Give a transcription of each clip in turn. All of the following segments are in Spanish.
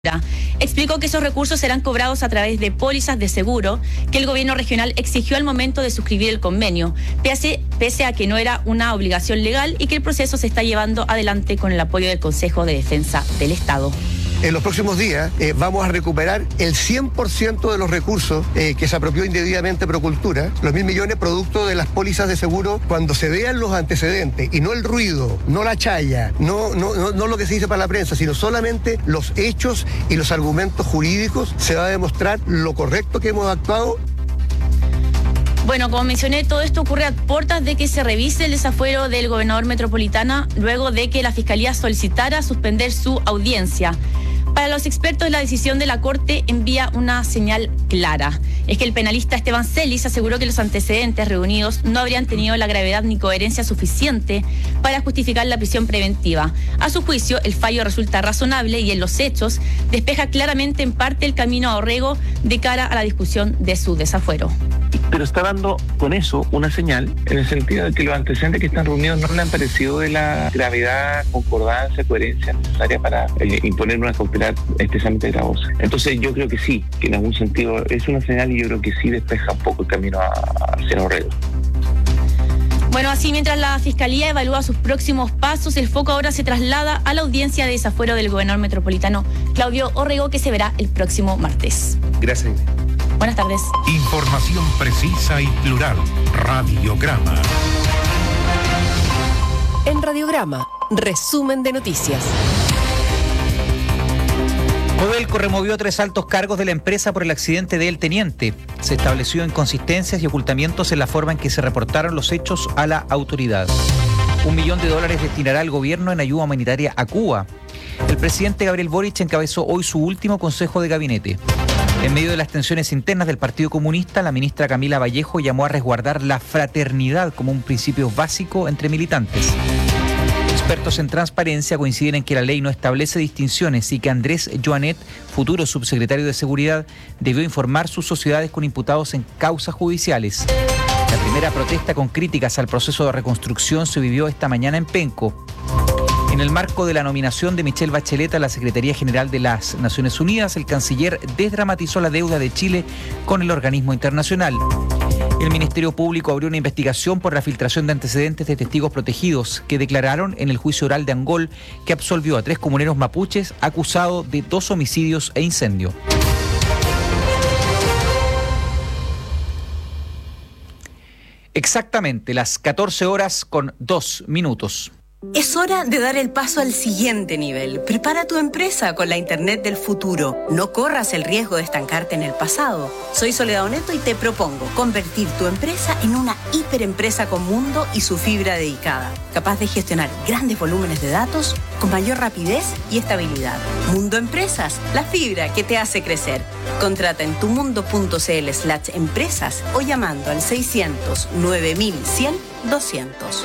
Explicó que esos recursos serán cobrados a través de pólizas de seguro que el gobierno regional exigió al momento de suscribir el convenio, pese a que no era una obligación legal y que el proceso se está llevando adelante con el apoyo del Consejo de Defensa del Estado. En los próximos días vamos a recuperar el 100% de los recursos que se apropió indebidamente Procultura, los 1.000 millones producto de las pólizas de seguro, cuando se vean los antecedentes y no el ruido, no la chaya, no lo que se dice para la prensa, sino solamente los hechos y los argumentos jurídicos, se va a demostrar lo correcto que hemos actuado. Bueno, como mencioné, todo esto ocurre a puertas de que se revise el desafuero del gobernador metropolitano luego de que la Fiscalía solicitara suspender su audiencia. Para los expertos, la decisión de la Corte envía una señal clara. Es que el penalista Esteban Celis aseguró que los antecedentes reunidos no habrían tenido la gravedad ni coherencia suficiente para justificar la prisión preventiva. A su juicio, el fallo resulta razonable y en los hechos despeja claramente en parte el camino a Orrego de cara a la discusión de su desafuero. Pero está dando con eso una señal en el sentido de que los antecedentes que están reunidos no le han parecido de la gravedad, concordancia, coherencia necesaria para imponer una cautela especialmente gravosa. Entonces yo creo que sí, que en algún sentido es una señal y yo creo que sí despeja un poco el camino hacia Orrego. Bueno, así mientras la Fiscalía evalúa sus próximos pasos, el foco ahora se traslada a la audiencia de desafuero del gobernador metropolitano Claudio Orrego, que se verá el próximo martes. Gracias. Buenas tardes. Información precisa y plural. Radiograma. En Radiograma, resumen de noticias. Codelco removió 3 altos cargos de la empresa por el accidente de El Teniente. Se estableció inconsistencias y ocultamientos en la forma en que se reportaron los hechos a la autoridad. $1 millón destinará el gobierno en ayuda humanitaria a Cuba. El presidente Gabriel Boric encabezó hoy su último consejo de gabinete. En medio de las tensiones internas del Partido Comunista, la ministra Camila Vallejo llamó a resguardar la fraternidad como un principio básico entre militantes. Expertos en transparencia coinciden en que la ley no establece distinciones y que Andrés Joanet, futuro subsecretario de Seguridad, debió informar sus sociedades con imputados en causas judiciales. La primera protesta con críticas al proceso de reconstrucción se vivió esta mañana en Penco. En el marco de la nominación de Michelle Bachelet a la Secretaría General de las Naciones Unidas, el canciller desdramatizó la deuda de Chile con el organismo internacional. El Ministerio Público abrió una investigación por la filtración de antecedentes de testigos protegidos que declararon en el juicio oral de Angol, que absolvió a 3 comuneros mapuches acusados de 2 homicidios e incendio. Exactamente las 14:02. Es hora de dar el paso al siguiente nivel. Prepara tu empresa con la Internet del futuro. No corras el riesgo de estancarte en el pasado. Soy Soledad Oneto y te propongo convertir tu empresa en una hiperempresa con Mundo y su fibra dedicada, capaz de gestionar grandes volúmenes de datos con mayor rapidez y estabilidad. Mundo Empresas, la fibra que te hace crecer. Contrata en tumundo.cl/empresas o llamando al 600 9100 200.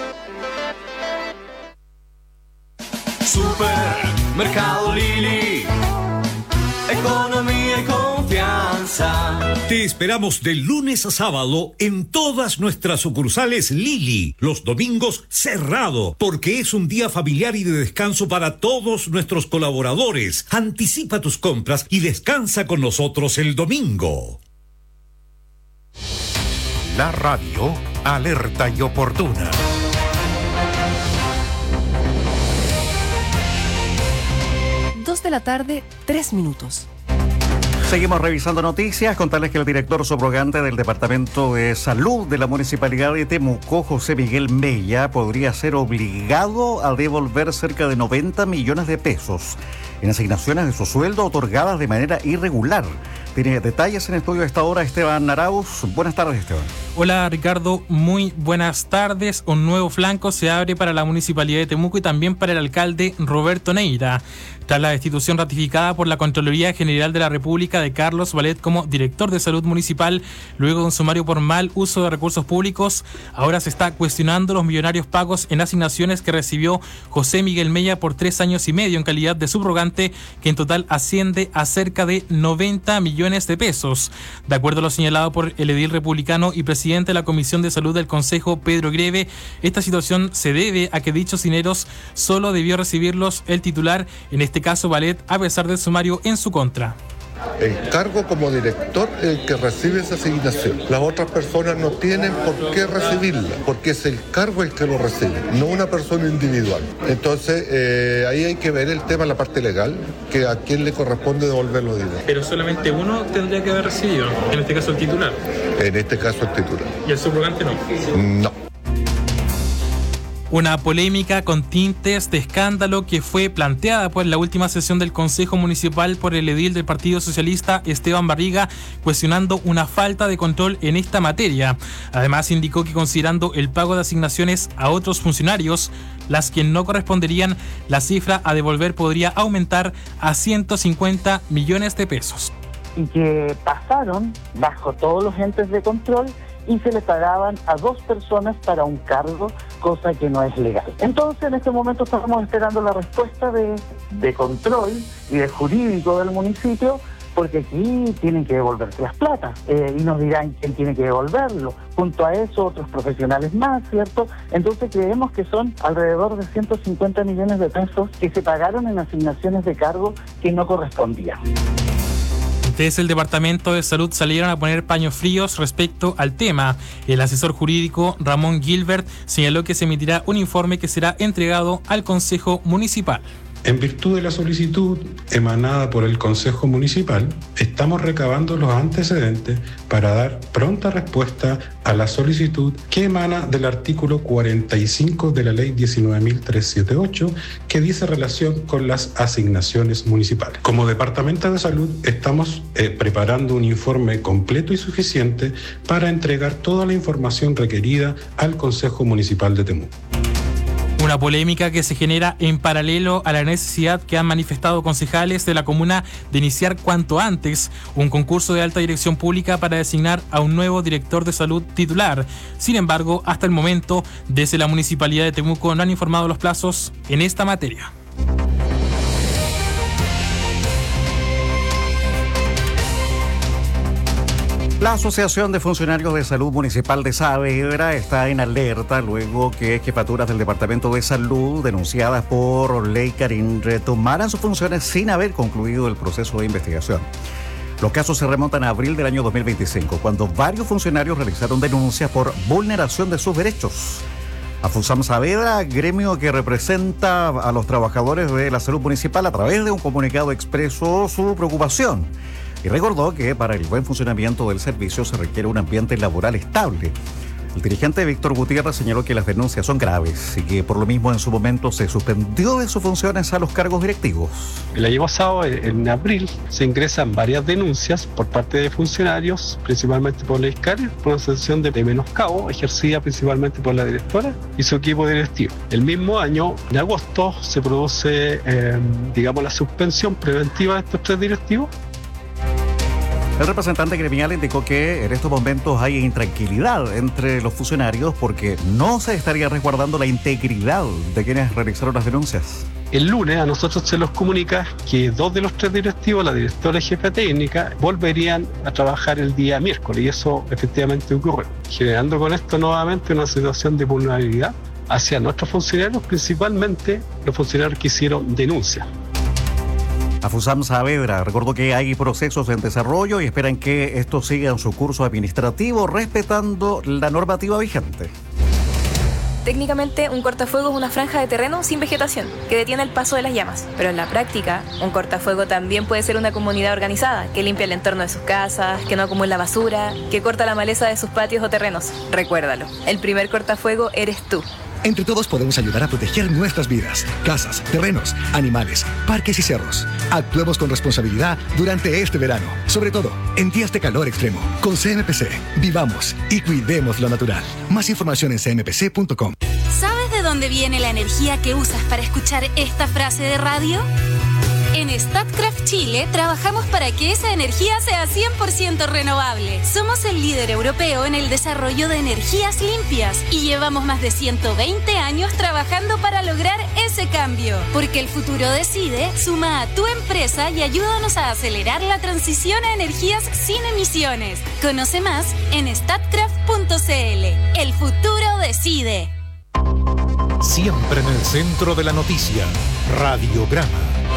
Supermercado Lili, economía y confianza. Te esperamos de lunes a sábado en todas nuestras sucursales Lili. Los domingos cerrado, porque es un día familiar y de descanso para todos nuestros colaboradores. Anticipa tus compras y descansa con nosotros el domingo. La radio alerta y oportuna. 2:03 p.m. Seguimos revisando noticias. Contarles que el director subrogante del Departamento de Salud de la Municipalidad de Temuco, José Miguel Mella, podría ser obligado a devolver cerca de 90 millones de pesos en asignaciones de su sueldo otorgadas de manera irregular. Tiene detalles en estudio a esta hora Esteban Arauz. Buenas tardes, Esteban. Hola, Ricardo. Muy buenas tardes. Un nuevo flanco se abre para la Municipalidad de Temuco y también para el alcalde Roberto Neira. Tras la destitución ratificada por la Contraloría General de la República de Carlos Vallet como director de salud municipal, luego de un sumario por mal uso de recursos públicos, ahora se está cuestionando los millonarios pagos en asignaciones que recibió José Miguel Mella por 3 años y medio en calidad de subrogante, que en total asciende a cerca de 90 millones de pesos. De acuerdo a lo señalado por el edil republicano y presidente presidente de la Comisión de Salud del Consejo, Pedro Greve, esta situación se debe a que dichos dineros solo debió recibirlos el titular, en este caso Vallet, a pesar del sumario en su contra. El cargo como director es el que recibe esa asignación. Las otras personas no tienen por qué recibirla, porque es el cargo el que lo recibe, no una persona individual. Entonces, ahí hay que ver el tema, la parte legal, que a quién le corresponde devolver los dineros. Pero solamente uno tendría que haber recibido, en este caso el titular. En este caso el titular. ¿Y el subrogante no? No. Una polémica con tintes de escándalo que fue planteada en la última sesión del Consejo Municipal por el edil del Partido Socialista, Esteban Barriga, cuestionando una falta de control en esta materia. Además, indicó que considerando el pago de asignaciones a otros funcionarios, las que no corresponderían, la cifra a devolver podría aumentar a 150 millones de pesos. Y que pasaron bajo todos los entes de control y se le pagaban a 2 personas para un cargo, cosa que no es legal. Entonces, en este momento estamos esperando la respuesta de control y de jurídico del municipio, porque aquí tienen que devolverse las platas y nos dirán quién tiene que devolverlo. Junto a eso, otros profesionales más, ¿cierto? Entonces, creemos que son alrededor de 150 millones de pesos que se pagaron en asignaciones de cargo que no correspondían. Desde el Departamento de Salud salieron a poner paños fríos respecto al tema. El asesor jurídico Ramón Gilbert señaló que se emitirá un informe que será entregado al Consejo Municipal. En virtud de la solicitud emanada por el Consejo Municipal, estamos recabando los antecedentes para dar pronta respuesta a la solicitud que emana del artículo 45 de la Ley 19.378, que dice relación con las asignaciones municipales. Como Departamento de Salud, estamos preparando un informe completo y suficiente para entregar toda la información requerida al Consejo Municipal de Temuco. Una polémica que se genera en paralelo a la necesidad que han manifestado concejales de la comuna de iniciar cuanto antes un concurso de alta dirección pública para designar a un nuevo director de salud titular. Sin embargo, hasta el momento, desde la Municipalidad de Temuco no han informado los plazos en esta materia. La Asociación de Funcionarios de Salud Municipal de Saavedra está en alerta luego que jefaturas del Departamento de Salud, denunciadas por Ley Karin, retomaran sus funciones sin haber concluido el proceso de investigación. Los casos se remontan a abril del año 2025, cuando varios funcionarios realizaron denuncias por vulneración de sus derechos. AFUSAM Saavedra, gremio que representa a los trabajadores de la salud municipal, a través de un comunicado expresó su preocupación y recordó que para el buen funcionamiento del servicio se requiere un ambiente laboral estable. El dirigente Víctor Gutiérrez señaló que las denuncias son graves y que por lo mismo en su momento se suspendió de sus funciones a los cargos directivos. El año pasado, en abril, se ingresan varias denuncias por parte de funcionarios, principalmente por la ISCAR, por una sanción de menoscabo ejercida principalmente por la directora y su equipo directivo. El mismo año, en agosto, se produce, la suspensión preventiva de estos 3 directivos. El representante gremial indicó que en estos momentos hay intranquilidad entre los funcionarios porque no se estaría resguardando la integridad de quienes realizaron las denuncias. El lunes a nosotros se nos comunica que 2 de los 3 directivos, la directora y jefa técnica, volverían a trabajar el día miércoles y eso efectivamente ocurrió, generando con esto nuevamente una situación de vulnerabilidad hacia nuestros funcionarios, principalmente los funcionarios que hicieron denuncia. AFUSAM Saavedra recordó que hay procesos en desarrollo y esperan que estos sigan su curso administrativo respetando la normativa vigente. Técnicamente, un cortafuego es una franja de terreno sin vegetación que detiene el paso de las llamas. Pero en la práctica, un cortafuego también puede ser una comunidad organizada que limpia el entorno de sus casas, que no acumula basura, que corta la maleza de sus patios o terrenos. Recuérdalo, el primer cortafuego eres tú. Entre todos podemos ayudar a proteger nuestras vidas, casas, terrenos, animales, parques y cerros. Actuemos con responsabilidad durante este verano, sobre todo en días de calor extremo. Con CMPC, vivamos y cuidemos lo natural. Más información en cmpc.com. ¿Sabes de dónde viene la energía que usas para escuchar esta frase de radio? En Statkraft Chile trabajamos para que esa energía sea 100% renovable. Somos el líder europeo en el desarrollo de energías limpias y llevamos más de 120 años trabajando para lograr ese cambio. Porque el futuro decide, suma a tu empresa y ayúdanos a acelerar la transición a energías sin emisiones. Conoce más en statkraft.cl. El futuro decide. Siempre en el centro de la noticia. Radiograma.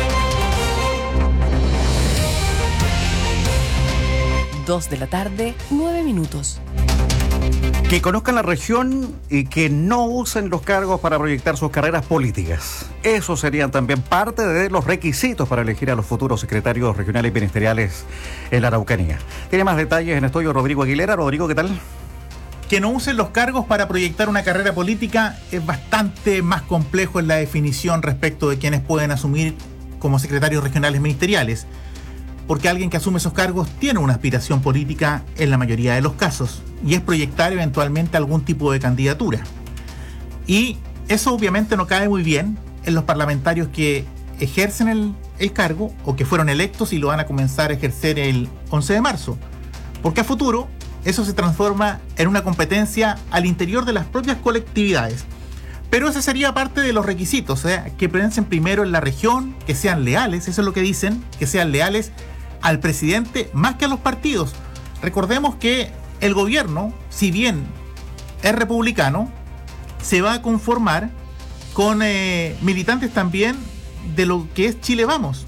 Dos de la tarde, 9 minutos. Que conozcan la región y que no usen los cargos para proyectar sus carreras políticas. Eso serían también parte de los requisitos para elegir a los futuros secretarios regionales y ministeriales en la Araucanía. Tiene más detalles en estudio Rodrigo Aguilera. Rodrigo, ¿qué tal? Que no usen los cargos para proyectar una carrera política es bastante más complejo en la definición respecto de quienes pueden asumir como secretarios regionales ministeriales, porque alguien que asume esos cargos tiene una aspiración política en la mayoría de los casos, y es proyectar eventualmente algún tipo de candidatura. Y eso obviamente no cae muy bien en los parlamentarios que ejercen el cargo o que fueron electos y lo van a comenzar a ejercer el 11 de marzo, porque a futuro eso se transforma en una competencia al interior de las propias colectividades. Pero ese sería parte de los requisitos, que piensen primero en la región, que sean leales, eso es lo que dicen, que sean leales al presidente más que a los partidos. Recordemos que el gobierno, si bien es republicano, se va a conformar con militantes también de lo que es Chile Vamos.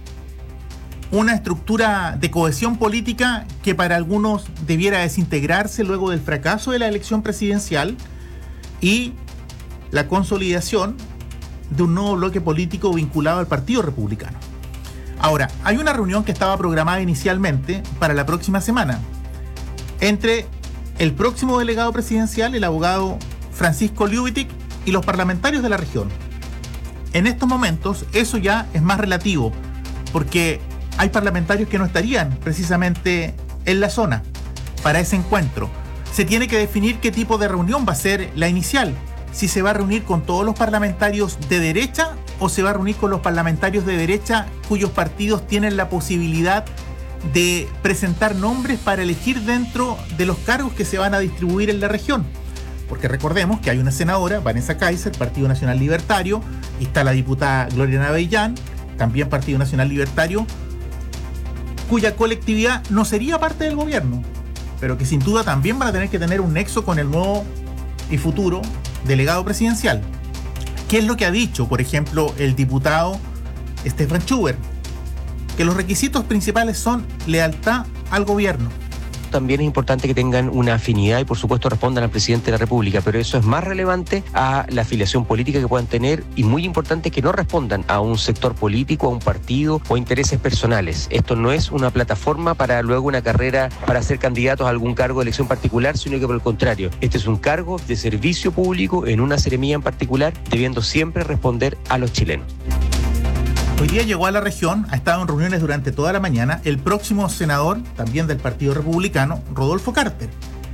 Una estructura de cohesión política que para algunos debiera desintegrarse luego del fracaso de la elección presidencial y la consolidación de un nuevo bloque político vinculado al Partido Republicano. Ahora, hay una reunión que estaba programada inicialmente para la próxima semana entre el próximo delegado presidencial, el abogado Francisco Liubitic, y los parlamentarios de la región. En estos momentos eso ya es más relativo, porque hay parlamentarios que no estarían precisamente en la zona para ese encuentro. Se tiene que definir qué tipo de reunión va a ser la inicial. Si se va a reunir con todos los parlamentarios de derecha o se va a reunir con los parlamentarios de derecha cuyos partidos tienen la posibilidad de presentar nombres para elegir dentro de los cargos que se van a distribuir en la región. Porque recordemos que hay una senadora, Vanessa Kaiser, Partido Nacional Libertario, y está la diputada Gloria Navellán, también Partido Nacional Libertario, cuya colectividad no sería parte del gobierno, pero que sin duda también van a tener que tener un nexo con el nuevo y futuro delegado presidencial. ¿Qué es lo que ha dicho, por ejemplo, el diputado Stefan Schubert? Que los requisitos principales son lealtad al gobierno. También es importante que tengan una afinidad y por supuesto respondan al presidente de la República, pero eso es más relevante a la afiliación política que puedan tener y muy importante que no respondan a un sector político, a un partido o a intereses personales. Esto no es una plataforma para luego una carrera para ser candidatos a algún cargo de elección particular, sino que por el contrario, este es un cargo de servicio público en una seremía en particular, debiendo siempre responder a los chilenos. Hoy día llegó a la región, ha estado en reuniones durante toda la mañana, el próximo senador, también del Partido Republicano, Rodolfo Carter.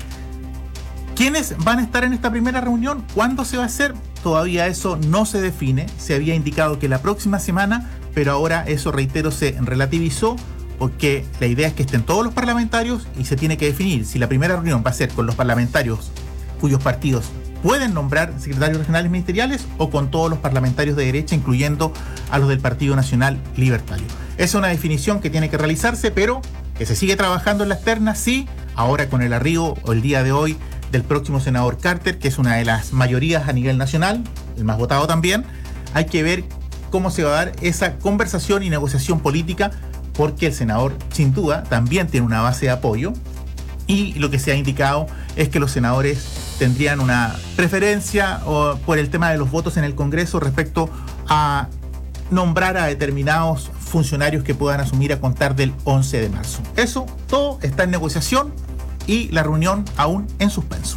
¿Quiénes van a estar en esta primera reunión? ¿Cuándo se va a hacer? Todavía eso no se define. Se había indicado que la próxima semana, pero ahora eso, reitero, se relativizó porque la idea es que estén todos los parlamentarios y se tiene que definir si la primera reunión va a ser con los parlamentarios cuyos partidos pueden nombrar secretarios regionales ministeriales o con todos los parlamentarios de derecha, incluyendo a los del Partido Nacional Libertario. Es una definición que tiene que realizarse, pero que se sigue trabajando en la externa, sí, ahora con el arribo o el día de hoy del próximo senador Carter, que es una de las mayorías a nivel nacional, el más votado también. Hay que ver cómo se va a dar esa conversación y negociación política, porque el senador, sin duda, también tiene una base de apoyo, y lo que se ha indicado es que los senadores tendrían una preferencia por el tema de los votos en el Congreso respecto a nombrar a determinados funcionarios que puedan asumir a contar del 11 de marzo. Eso todo está en negociación y la reunión aún en suspenso.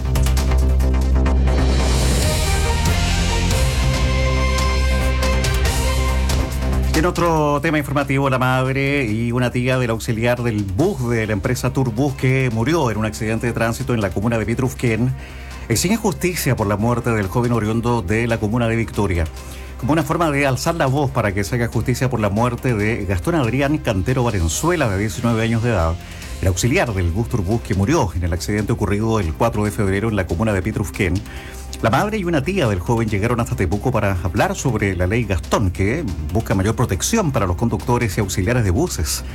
En otro tema informativo, la madre y una tía del auxiliar del bus de la empresa Turbus que murió en un accidente de tránsito en la comuna de Pitrufquén exigen justicia por la muerte del joven oriundo de la comuna de Victoria, como una forma de alzar la voz para que se haga justicia por la muerte de Gastón Adrián Cantero Valenzuela, de 19 años de edad, el auxiliar del bus Turbus que murió en el accidente ocurrido el 4 de febrero en la comuna de Pitrufquén. La madre y una tía del joven llegaron hasta Temuco para hablar sobre la ley Gastón, que busca mayor protección para los conductores y auxiliares de buses.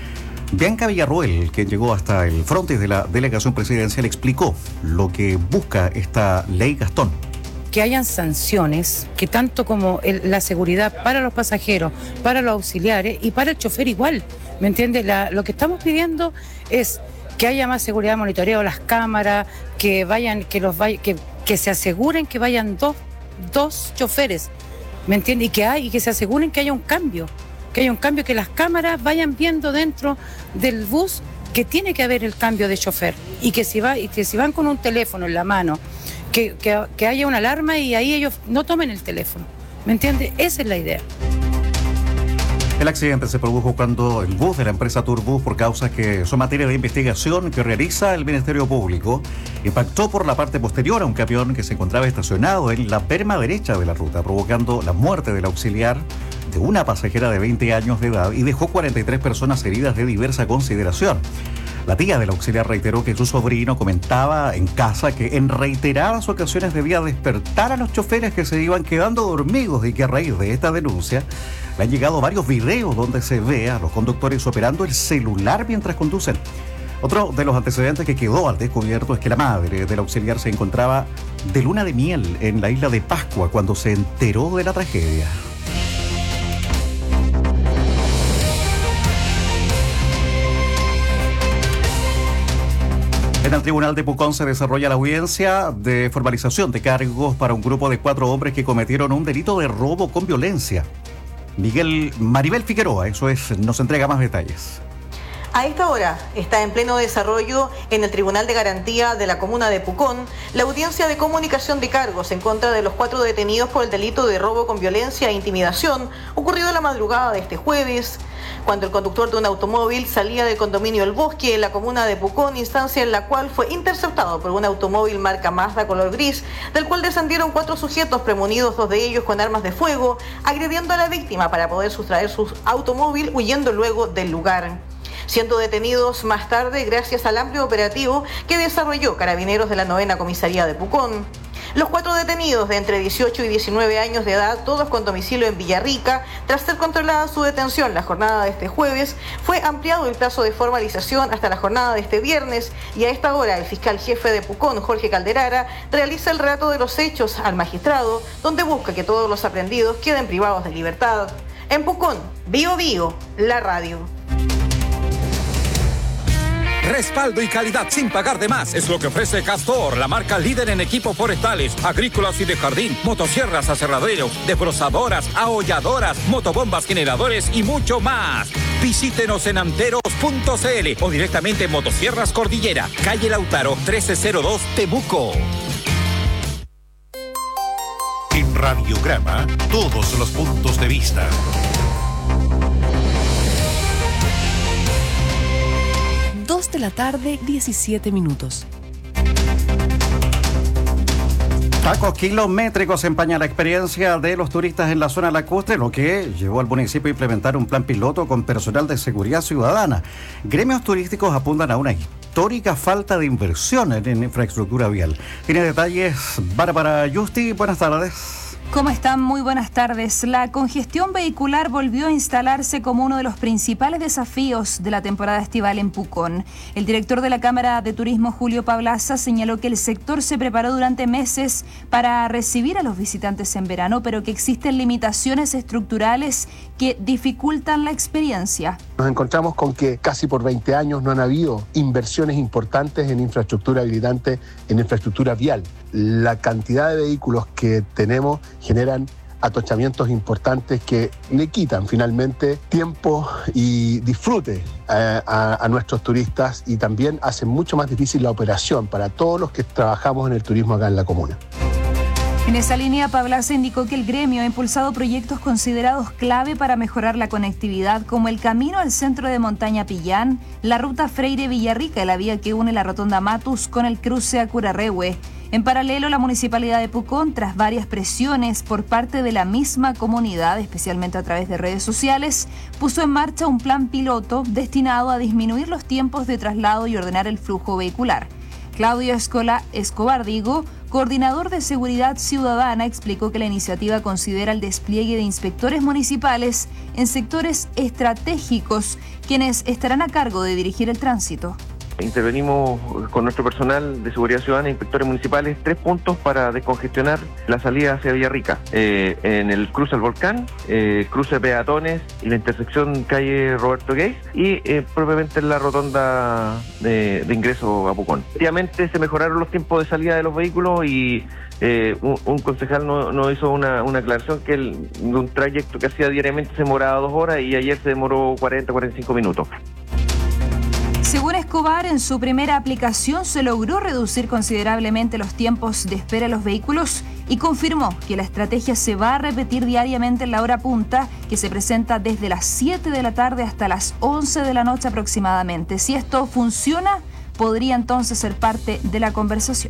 Bianca Villarroel, que llegó hasta el frontis de la delegación presidencial, explicó lo que busca esta ley Gastón. Que hayan sanciones, que tanto como la seguridad para los pasajeros, para los auxiliares y para el chofer igual, ¿me entiendes? Lo que estamos pidiendo es que haya más seguridad de monitoreo, las cámaras, que se aseguren que vayan dos choferes, ¿me entiendes? Y que se aseguren que haya un cambio, que las cámaras vayan viendo dentro del bus que tiene que haber el cambio de chofer y que si van con un teléfono en la mano, que haya una alarma y ahí ellos no tomen el teléfono, ¿me entiendes? Esa es la idea. El accidente se produjo cuando el bus de la empresa Turbus, por causas que son materia de investigación que realiza el Ministerio Público, impactó por la parte posterior a un camión que se encontraba estacionado en la perma derecha de la ruta, provocando la muerte del auxiliar de una pasajera de 20 años de edad y dejó 43 personas heridas de diversa consideración. La tía del auxiliar reiteró que su sobrino comentaba en casa que en reiteradas ocasiones debía despertar a los choferes que se iban quedando dormidos y que a raíz de esta denuncia le han llegado varios videos donde se ve a los conductores operando el celular mientras conducen. Otro de los antecedentes que quedó al descubierto es que la madre del auxiliar se encontraba de luna de miel en la isla de Pascua cuando se enteró de la tragedia. En el Tribunal de Pucón se desarrolla la audiencia de formalización de cargos para un grupo de 4 hombres que cometieron un delito de robo con violencia. Maribel Figueroa, nos entrega más detalles. A esta hora está en pleno desarrollo en el Tribunal de Garantía de la Comuna de Pucón la audiencia de comunicación de cargos en contra de los 4 detenidos por el delito de robo con violencia e intimidación ocurrido la madrugada de este jueves, cuando el conductor de un automóvil salía del condominio El Bosque en la comuna de Pucón, instancia en la cual fue interceptado por un automóvil marca Mazda color gris, del cual descendieron 4 sujetos premonidos, 2 de ellos con armas de fuego, agrediendo a la víctima para poder sustraer su automóvil, huyendo luego del lugar. Siendo detenidos más tarde gracias al amplio operativo que desarrolló Carabineros de la 9ª Comisaría de Pucón. Los 4 detenidos de entre 18 y 19 años de edad, todos con domicilio en Villarrica, tras ser controlada su detención la jornada de este jueves, fue ampliado el plazo de formalización hasta la jornada de este viernes y a esta hora el fiscal jefe de Pucón, Jorge Calderara, realiza el relato de los hechos al magistrado, donde busca que todos los aprendidos queden privados de libertad. En Pucón, Bio Bio, la radio. Respaldo y calidad sin pagar de más es lo que ofrece Castor, la marca líder en equipos forestales, agrícolas y de jardín, motosierras, aserraderos, desbrozadoras, aholladoras, motobombas, generadores y mucho más. Visítenos en anteros.cl o directamente en Motosierras Cordillera, calle Lautaro 1302, Temuco. En Radiograma, todos los puntos de vista. De la tarde, 17 minutos. Tacos kilométricos empaña la experiencia de los turistas en la zona lacustre, lo que llevó al municipio a implementar un plan piloto con personal de seguridad ciudadana. Gremios turísticos apuntan a una histórica falta de inversión en infraestructura vial. Tiene detalles Bárbara Justi, buenas tardes. ¿Cómo están? Muy buenas tardes. La congestión vehicular volvió a instalarse como uno de los principales desafíos de la temporada estival en Pucón. El director de la Cámara de Turismo, Julio Pablaza, señaló que el sector se preparó durante meses para recibir a los visitantes en verano, pero que existen limitaciones estructurales que dificultan la experiencia. Nos encontramos con que casi por 20 años no han habido inversiones importantes en infraestructura habilitante, en infraestructura vial. La cantidad de vehículos que tenemos generan atochamientos importantes que le quitan finalmente tiempo y disfrute a nuestros turistas y también hacen mucho más difícil la operación para todos los que trabajamos en el turismo acá en la comuna. En esa línea, Pablaza indicó que el gremio ha impulsado proyectos considerados clave para mejorar la conectividad, como el camino al centro de Montaña Pillán, la ruta Freire-Villarrica, la vía que une la rotonda Matus con el cruce a Curarrehue. En paralelo, la Municipalidad de Pucón, tras varias presiones por parte de la misma comunidad, especialmente a través de redes sociales, puso en marcha un plan piloto destinado a disminuir los tiempos de traslado y ordenar el flujo vehicular. Claudio Escobar, coordinador de Seguridad Ciudadana, explicó que la iniciativa considera el despliegue de inspectores municipales en sectores estratégicos, quienes estarán a cargo de dirigir el tránsito. Intervenimos con nuestro personal de seguridad ciudadana e inspectores municipales 3 puntos para descongestionar la salida hacia Villarrica. En el cruce al Volcán, cruce de peatones y la intersección calle Roberto Geis y propiamente en la rotonda de ingreso a Pucón. Efectivamente se mejoraron los tiempos de salida de los vehículos y un concejal nos hizo una aclaración que un trayecto que hacía diariamente se demoraba 2 horas y ayer se demoró 40-45 minutos. Según Escobar, en su primera aplicación se logró reducir considerablemente los tiempos de espera de los vehículos y confirmó que la estrategia se va a repetir diariamente en la hora punta, que se presenta desde las 7 de la tarde hasta las 11 de la noche aproximadamente. Si esto funciona, podría entonces ser parte de la conversación.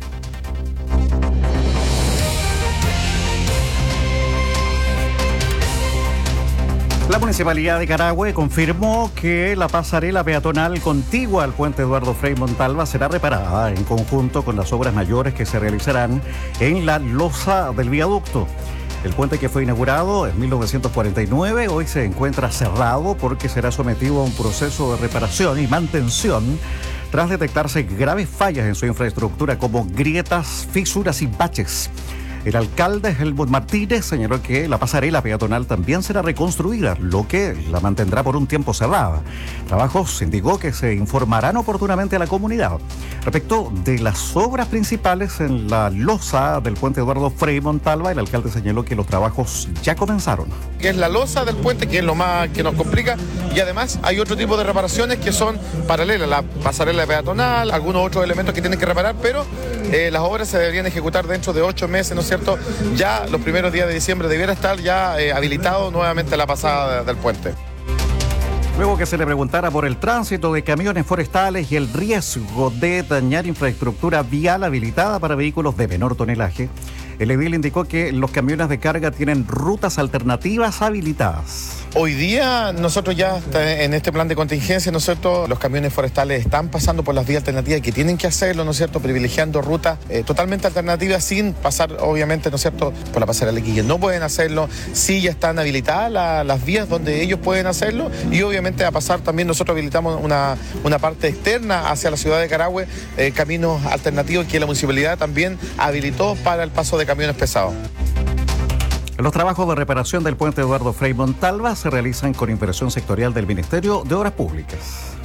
La Municipalidad de Carahue confirmó que la pasarela peatonal contigua al puente Eduardo Frei Montalva será reparada en conjunto con las obras mayores que se realizarán en la losa del viaducto. El puente, que fue inaugurado en 1949, hoy se encuentra cerrado porque será sometido a un proceso de reparación y mantención tras detectarse graves fallas en su infraestructura como grietas, fisuras y baches. El alcalde Helmut Martínez señaló que la pasarela peatonal también será reconstruida, lo que la mantendrá por un tiempo cerrada. Trabajos indicó que se informarán oportunamente a la comunidad. Respecto de las obras principales en la losa del puente Eduardo Frei Montalva, el alcalde señaló que los trabajos ya comenzaron. Que es la losa del puente, que es lo más que nos complica, y además hay otro tipo de reparaciones que son paralelas, la pasarela peatonal, algunos otros elementos que tienen que reparar, pero las obras se deberían ejecutar dentro de 8 meses, ¿no es cierto? Ya los primeros días de diciembre debiera estar ya habilitado nuevamente la pasada del puente. Luego que se le preguntara por el tránsito de camiones forestales y el riesgo de dañar infraestructura vial habilitada para vehículos de menor tonelaje, el edil indicó que los camiones de carga tienen rutas alternativas habilitadas. Hoy día nosotros ya en este plan de contingencia, ¿no es cierto?, los camiones forestales están pasando por las vías alternativas que tienen que hacerlo, ¿no es cierto?, privilegiando rutas totalmente alternativas sin pasar, obviamente, ¿no es cierto?, por la pasarela Quillel. No pueden hacerlo, sí ya están habilitadas las vías donde ellos pueden hacerlo y obviamente a pasar también nosotros habilitamos una parte externa hacia la ciudad de Carahue, caminos alternativos que la municipalidad también habilitó para el paso de camiones pesados. Los trabajos de reparación del puente Eduardo Frei Montalva se realizan con inversión sectorial del Ministerio de Obras Públicas.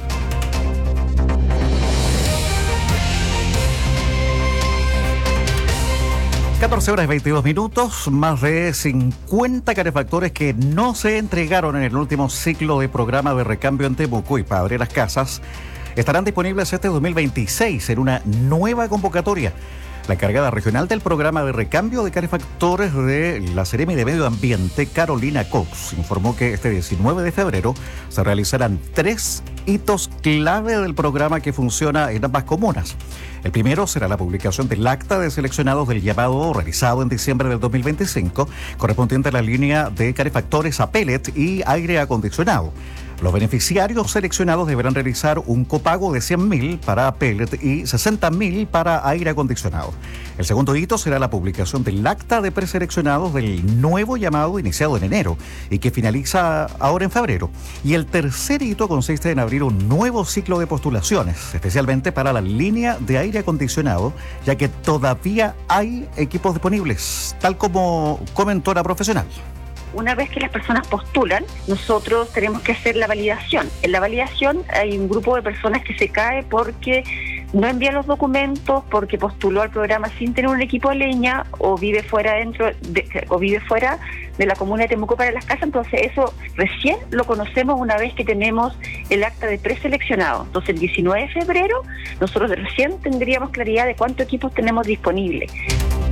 14:22, más de 50 calefactores que no se entregaron en el último ciclo de programa de recambio en Temuco y Padre Las Casas estarán disponibles este 2026 en una nueva convocatoria. La encargada regional del programa de recambio de calefactores de la Seremi de Medio Ambiente, Carolina Cox, informó que este 19 de febrero se realizarán 3 hitos clave del programa que funciona en ambas comunas. El primero será la publicación del acta de seleccionados del llamado realizado en diciembre del 2025, correspondiente a la línea de calefactores a pellet y aire acondicionado. Los beneficiarios seleccionados deberán realizar un copago de 100.000 para pellet y 60.000 para aire acondicionado. El segundo hito será la publicación del acta de preseleccionados del nuevo llamado iniciado en enero y que finaliza ahora en febrero. Y el tercer hito consiste en abrir un nuevo ciclo de postulaciones, especialmente para la línea de aire acondicionado, ya que todavía hay equipos disponibles, tal como comentó la profesional. Una vez que las personas postulan, nosotros tenemos que hacer la validación. En la validación hay un grupo de personas que se cae porque no envía los documentos, porque postuló al programa sin tener un equipo de leña o vive fuera de la comuna de Temuco para Las Casas. Entonces eso recién lo conocemos una vez que tenemos el acta de preseleccionado. Entonces el 19 de febrero nosotros recién tendríamos claridad de cuántos equipos tenemos disponibles.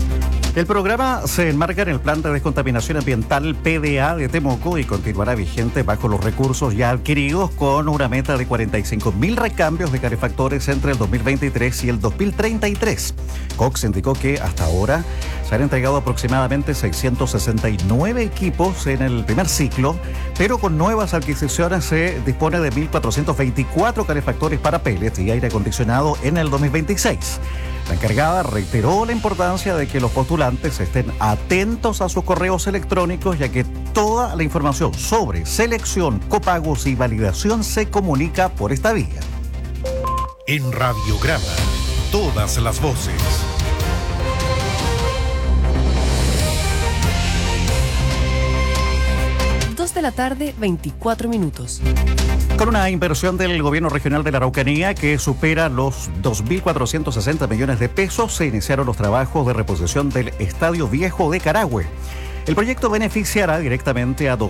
El programa se enmarca en el Plan de Descontaminación Ambiental PDA de Temuco y continuará vigente bajo los recursos ya adquiridos con una meta de 45.000 recambios de calefactores entre el 2023 y el 2033. Cox indicó que hasta ahora se han entregado aproximadamente 669 equipos en el primer ciclo, pero con nuevas adquisiciones se dispone de 1.424 calefactores para pellets y aire acondicionado en el 2026. La encargada reiteró la importancia de que los postulantes estén atentos a sus correos electrónicos, ya que toda la información sobre selección, copagos y validación se comunica por esta vía. En Radiograma, todas las voces. 2 de la tarde, 24 minutos. Con una inversión del gobierno regional de la Araucanía que supera los 2.460 millones de pesos, se iniciaron los trabajos de reposición del Estadio Viejo de Carahue. El proyecto beneficiará directamente a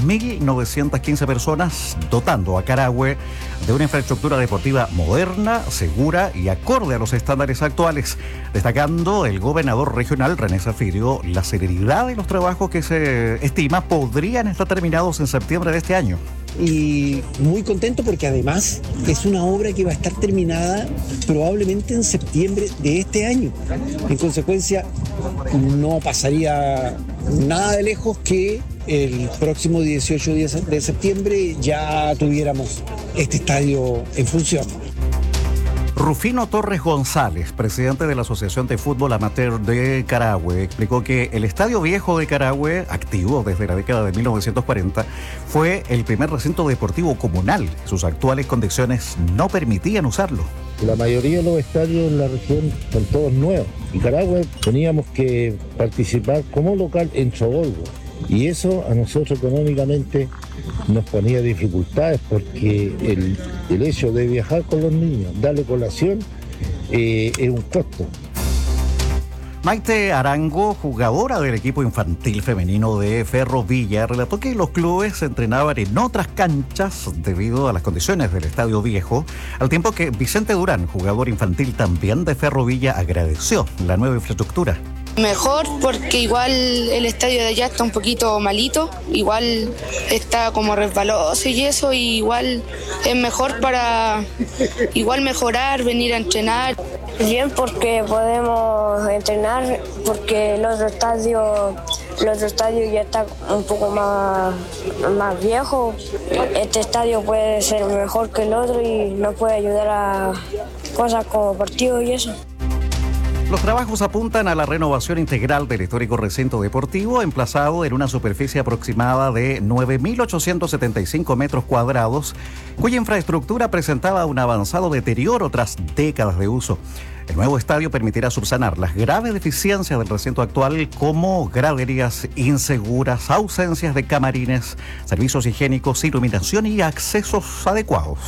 2.915 personas, dotando a Carahue de una infraestructura deportiva moderna, segura y acorde a los estándares actuales, destacando el gobernador regional René Zafirio la celeridad de los trabajos que se estima podrían estar terminados en septiembre de este año. Y muy contento porque además es una obra que va a estar terminada probablemente en septiembre de este año. En consecuencia, no pasaría nada de lejos que el próximo 18 de septiembre ya tuviéramos este estadio en función. Rufino Torres González, presidente de la Asociación de Fútbol Amateur de Carahue, explicó que el Estadio Viejo de Carahue, activo desde la década de 1940, fue el primer recinto deportivo comunal. Sus actuales condiciones no permitían usarlo. La mayoría de los estadios en la región son todos nuevos. Y Carahue teníamos que participar como local en Chobolgo. Y eso a nosotros económicamente nos ponía dificultades porque el hecho de viajar con los niños, darle colación, es un costo. Maite Arango, jugadora del equipo infantil femenino de Ferrovilla, relató que los clubes se entrenaban en otras canchas debido a las condiciones del Estadio Viejo, al tiempo que Vicente Durán, jugador infantil también de Ferrovilla, agradeció la nueva infraestructura. Mejor porque igual el estadio de allá está un poquito malito, igual está como resbaloso y eso, y igual es mejor para igual mejorar, venir a entrenar. Bien, porque podemos entrenar, porque el otro estadio ya está un poco más viejo. Este estadio puede ser mejor que el otro y nos puede ayudar a cosas como partidos y eso. Los trabajos apuntan a la renovación integral del histórico recinto deportivo, emplazado en una superficie aproximada de 9.875 metros cuadrados, cuya infraestructura presentaba un avanzado deterioro tras décadas de uso. El nuevo estadio permitirá subsanar las graves deficiencias del recinto actual, como graderías inseguras, ausencias de camarines, servicios higiénicos, iluminación y accesos adecuados.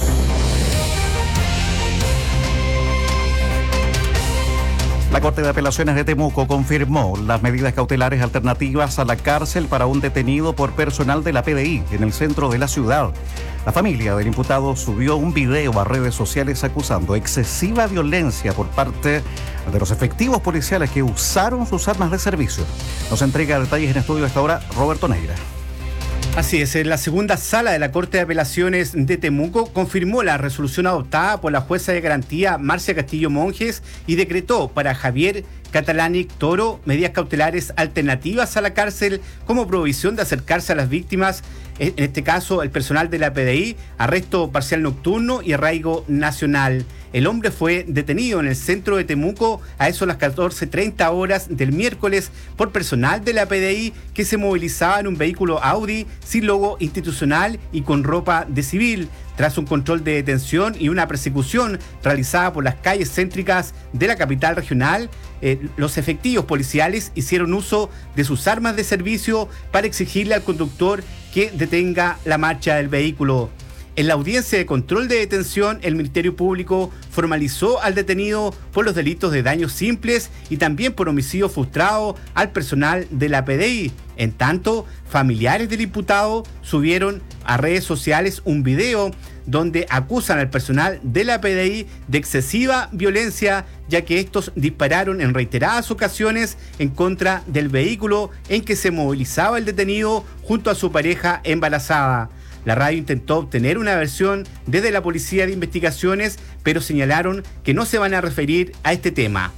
La Corte de Apelaciones de Temuco confirmó las medidas cautelares alternativas a la cárcel para un detenido por personal de la PDI en el centro de la ciudad. La familia del imputado subió un video a redes sociales acusando excesiva violencia por parte de los efectivos policiales que usaron sus armas de servicio. Nos entrega detalles en estudio hasta ahora Roberto Neira. Así es, la segunda sala de la Corte de Apelaciones de Temuco confirmó la resolución adoptada por la jueza de garantía Marcia Castillo Monjes y decretó para Javier Catalanic Toro medidas cautelares alternativas a la cárcel como prohibición de acercarse a las víctimas, en este caso el personal de la PDI, arresto parcial nocturno y arraigo nacional. El hombre fue detenido en el centro de Temuco a eso de las 14:30 horas del miércoles por personal de la PDI que se movilizaba en un vehículo Audi sin logo institucional y con ropa de civil. Tras un control de detención y una persecución realizada por las calles céntricas de la capital regional, los efectivos policiales hicieron uso de sus armas de servicio para exigirle al conductor que detenga la marcha del vehículo. En la audiencia de control de detención, el Ministerio Público formalizó al detenido por los delitos de daños simples y también por homicidio frustrado al personal de la PDI. En tanto, familiares del imputado subieron a redes sociales un video donde acusan al personal de la PDI de excesiva violencia, ya que estos dispararon en reiteradas ocasiones en contra del vehículo en que se movilizaba el detenido junto a su pareja embarazada. La radio intentó obtener una versión desde la Policía de Investigaciones, pero señalaron que no se van a referir a este tema.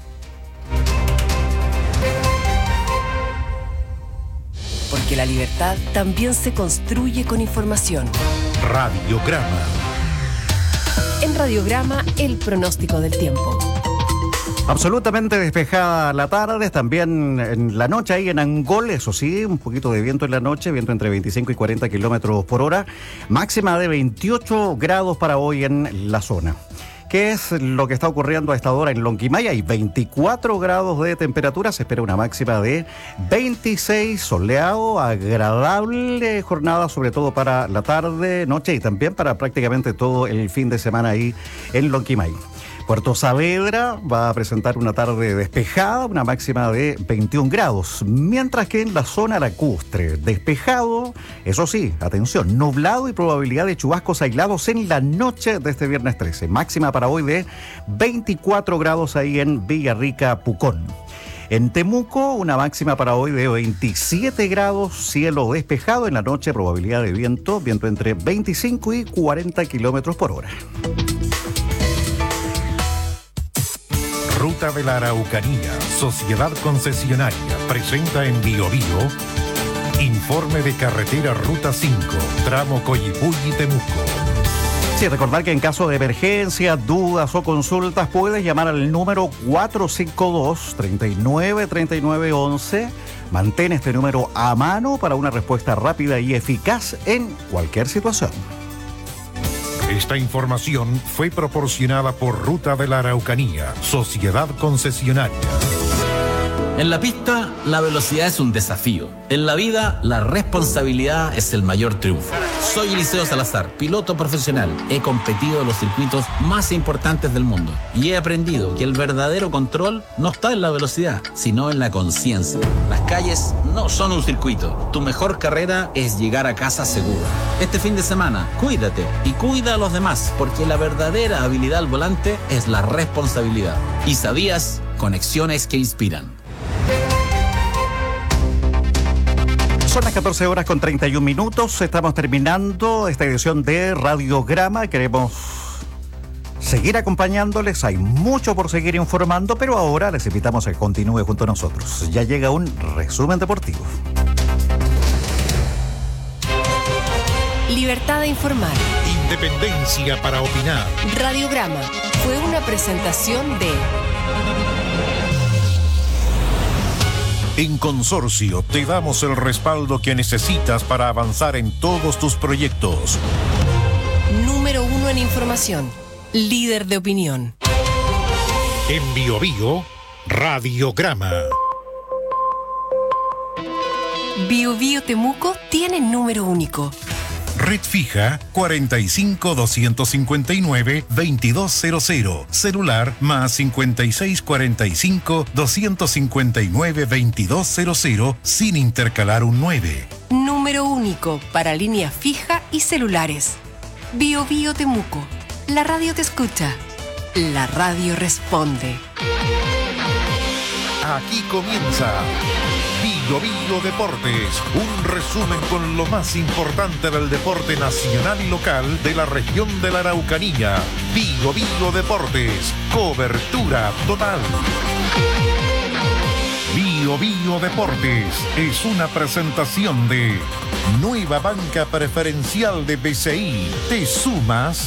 Porque la libertad también se construye con información. Radiograma. En Radiograma, el pronóstico del tiempo. Absolutamente despejada la tarde, también en la noche ahí en Angol, eso sí, un poquito de viento en la noche, viento entre 25 y 40 kilómetros por hora, máxima de 28 grados para hoy en la zona. ¿Qué es lo que está ocurriendo a esta hora en Lonquimay? Hay 24 grados de temperatura, se espera una máxima de 26, soleado, agradable jornada, sobre todo para la tarde, noche y también para prácticamente todo el fin de semana ahí en Lonquimay. Puerto Saavedra va a presentar una tarde despejada, una máxima de 21 grados, mientras que en la zona lacustre, despejado, eso sí, atención, nublado y probabilidad de chubascos aislados en la noche de este viernes 13, máxima para hoy de 24 grados ahí en Villarrica, Pucón. En Temuco, una máxima para hoy de 27 grados, cielo despejado, en la noche probabilidad de viento entre 25 y 40 kilómetros por hora. Ruta de la Araucanía, Sociedad Concesionaria, presenta en Biobío informe de carretera Ruta 5, tramo Coyipulli-Temuco. Sí, recordar que en caso de emergencia, dudas o consultas, puedes llamar al número 452-393911. Mantén este número a mano para una respuesta rápida y eficaz en cualquier situación. Esta información fue proporcionada por Ruta de la Araucanía, Sociedad Concesionaria. En la pista, la velocidad es un desafío. En la vida, la responsabilidad es el mayor triunfo. Soy Eliseo Salazar, piloto profesional. He competido en los circuitos más importantes del mundo y he aprendido que el verdadero control no está en la velocidad, sino en la conciencia. Las calles no son un circuito. Tu mejor carrera es llegar a casa seguro. Este fin de semana, cuídate y cuida a los demás, porque la verdadera habilidad al volante es la responsabilidad. ISADÍAS, conexiones que inspiran. Son las 14 horas con 31 minutos. Estamos terminando esta edición de Radiograma. Queremos seguir acompañándoles. Hay mucho por seguir informando, pero ahora les invitamos a que continúe junto a nosotros. Ya llega un resumen deportivo. Libertad de informar. Independencia para opinar. Radiograma fue una presentación de... En Consorcio te damos el respaldo que necesitas para avanzar en todos tus proyectos. Número 1 en información. Líder de opinión. En Biobío, Radiograma. Biobío Temuco tiene número único. Red fija 45-259-2200. Celular más 5645-259-2200 sin intercalar un 9. Número único para línea fija y celulares. Biobío Temuco. La radio te escucha. La radio responde. Aquí comienza Biobío Deportes, un resumen con lo más importante del deporte nacional y local de la región de la Araucanía. Biobío Deportes, cobertura total. Biobío Deportes es una presentación de Nueva Banca Preferencial de BCI. ¿Te sumas?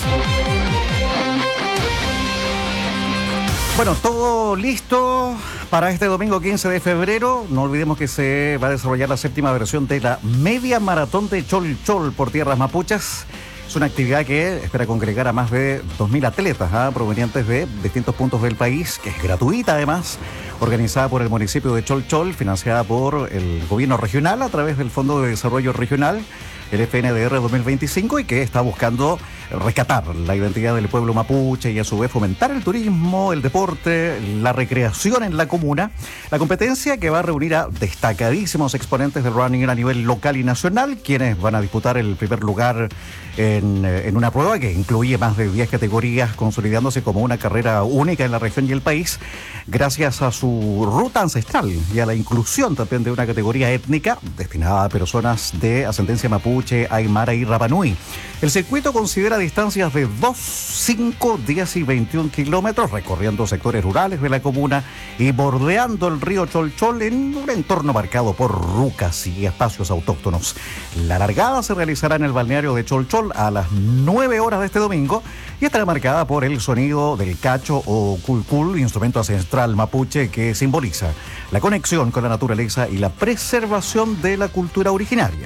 Bueno, todo listo para este domingo 15 de febrero. No olvidemos que se va a desarrollar la 7ª versión de la Media Maratón de Chol Chol por tierras mapuches. Es una actividad que espera congregar a más de 2.000 atletas provenientes de distintos puntos del país, que es gratuita además, organizada por el municipio de Chol Chol, financiada por el gobierno regional a través del Fondo de Desarrollo Regional, el FNDR 2025, y que está buscando rescatar la identidad del pueblo mapuche y a su vez fomentar el turismo, el deporte, la recreación en la comuna. La competencia que va a reunir a destacadísimos exponentes del running a nivel local y nacional, quienes van a disputar el primer lugar en una prueba que incluye más de 10 categorías, consolidándose como una carrera única en la región y el país, gracias a su ruta ancestral y a la inclusión también de una categoría étnica destinada a personas de ascendencia mapuche, aymara y rapanui. El circuito considera distancias de 2, 5, 10 y 21 kilómetros, recorriendo sectores rurales de la comuna y bordeando el río Cholchol en un entorno marcado por rucas y espacios autóctonos. La largada se realizará en el balneario de Cholchol a las 9 horas de este domingo y estará marcada por el sonido del cacho o culcul, instrumento ancestral mapuche que simboliza la conexión con la naturaleza y la preservación de la cultura originaria.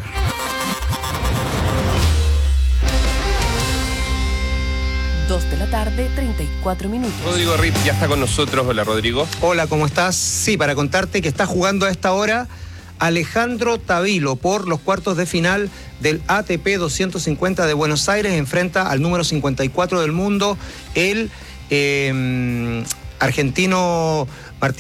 De la tarde, 34 minutos. Rodrigo Rip ya está con nosotros. Hola, Rodrigo. Hola, ¿cómo estás? Sí, para contarte que está jugando a esta hora Alejandro Tavilo por los cuartos de final del ATP 250 de Buenos Aires. Enfrenta al número 54 del mundo, el argentino